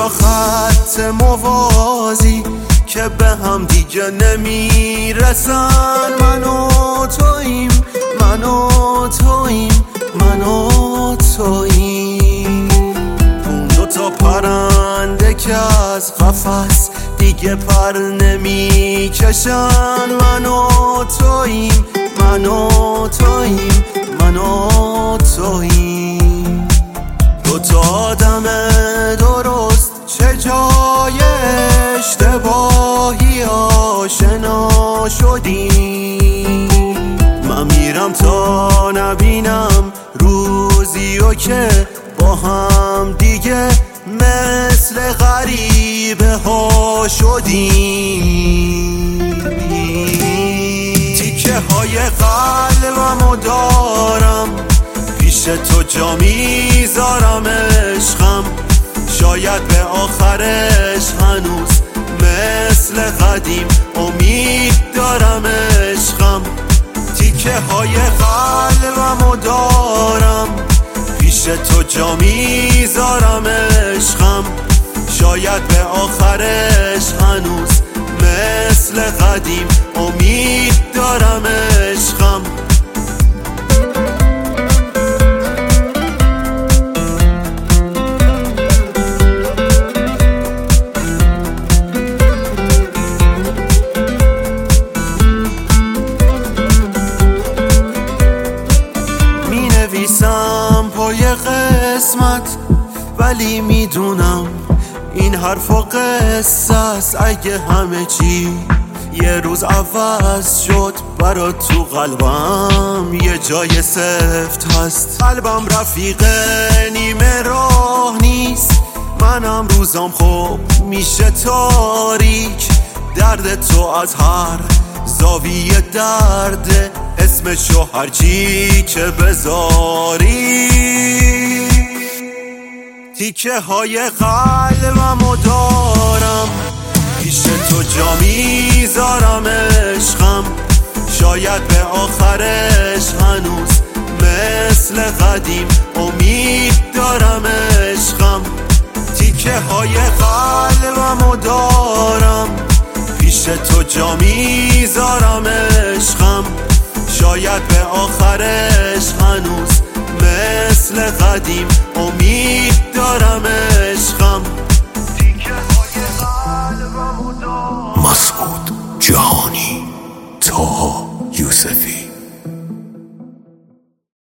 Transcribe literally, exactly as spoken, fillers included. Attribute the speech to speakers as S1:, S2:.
S1: دوتا خط موازی که به هم دیگه نمیرسن. من و توییم، من و توییم، من و توییم. اون دوتا پرنده که از قفس دیگه پر نمیکشن. من و توییم، من و توییم، من و توییم. دوتا آدم درست چه جای اشتباهی آشنا شدیم. من میرم تا نبینم روزی و که با هم دیگه مثل غریبه ها شدیم. تیکه های قلبمو دارم پیش تو جا میذارم عشقم. شاید به آخرش هنوز مثل قدیم امید دارم عشقم. تیکه های قلبمو دارم پیش تو جا میذارم عشقم. شاید به آخرش هنوز مثل قدیم امید دارم عشقم. نویسم پای قسمت ولی میدونم این حرف و قصه است. اگه همه چی یه روز عوض شد برا تو قلبم یه جای سفت هست. قلبم رفیق نیمه راه نیست. منم روزام خوب میشه تاریک. درد تو از هر زاویه درده اسمشو هرچی که بذاری. تیکه های قلبمو دارم پیش تو جا میذارم عشقم. شاید به آخرش هنوز مثل قدیم امید دارم عشقم. تیکه های قلبمو دارم پیش تو جا میذارم عشقم. شاید به آخرش هنوز مثل قدیم امید دارم عشقم.
S2: مسعود جهانی، طه یوسفی.